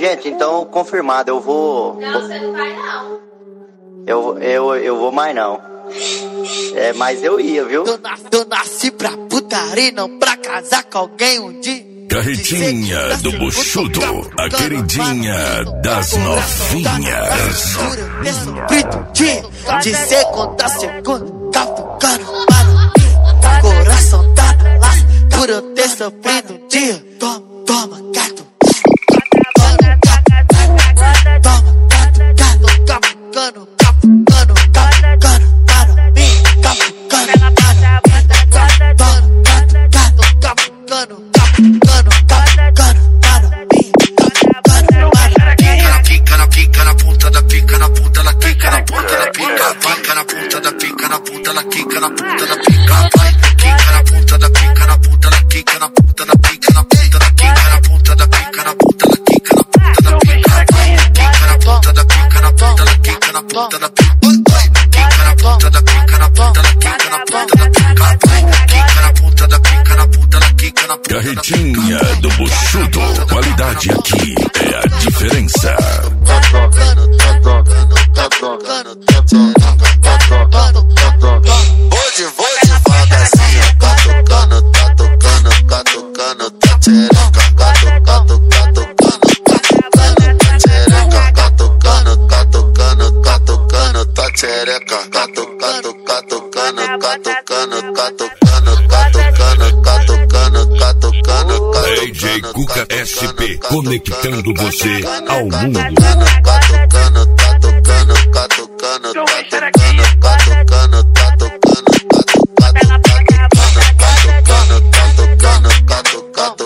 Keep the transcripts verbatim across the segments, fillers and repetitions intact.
Gente, então confirmado, eu vou... Não, você não vai não. Eu, eu, eu vou mais não. É, mas eu ia, viu? Eu nasci, eu nasci pra putaria, não pra casar com alguém um dia. Carretinha do Buchudo, a queridinha das novinhas. De sofrer do dia, de segunda a segunda, catucando para mim. Coração tá na laça, por eu ter sofrido um dia. Toma, toma, gato. Toma, gato, toma, gato, gato, capucando, capucando, capucando para mim. Capucando para mim. Toma, gato, gato, capucando, capucando, capucando para mim. Capucando para mim. Pica na pica na ponta da pica na ponta ela quica na ponta da pica. Pica na ponta da pica na ponta ela quica na ponta da pica. Vai, quica na ponta da pica na ponta ela quica na ponta da pica na ponta da quica na ponta da pica na ponta ela quica na ponta da pica. Vai, quica na ponta da pica na ponta ela quica na ponta da pica. Vai, quica na ponta da pica na ponta ela quica na ponta da pica. Vai, quica na ponta da pica na ponta ela quica na ponta da pica. Carretinha do Buchudo, qualidade aqui é a diferença. Tá tocando, tá tocando, tá tocando, tá tocando, tá tocando. Vou de, vou devagarzinho, tá tocando, tá tocando, tá tocando, tá tchereca, tá tocando, tá tocando, tá tocando, tá tchereca, tá tocando, tá tocando, tá tocando, tá tchereca, tá tocando, tá tocando, tá tocando, tá tocando, tá tocando, tá tocando, tá tocando, tá D J Cuca S P, conectando você ao mundo. Tá tocando, tá tocando, tá tocando, tá tocando, tá tocando, tá tocando, tá tocando, tá tocando, tá tocando, tá tocando, tá tocando,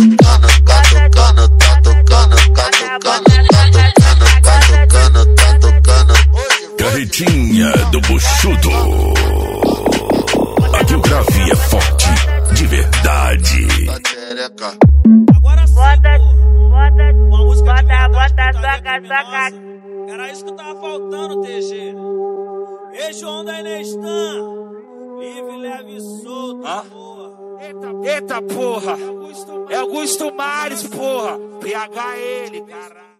tá tocando, tá tocando, tá tocando, tá tocando. Carretinha do Buchudo. Aqui o grave é forte, de verdade. Agora sim, Bota, bota, uma música de bota, verdade, bota, putaria soca, soca. criminosa. Era isso que tava faltando, T G. Ei, João da Inestan. Livre, leve e solto, Ah? porra. Eita, eita porra, é Augusto Mares, porra, P H L, caralho.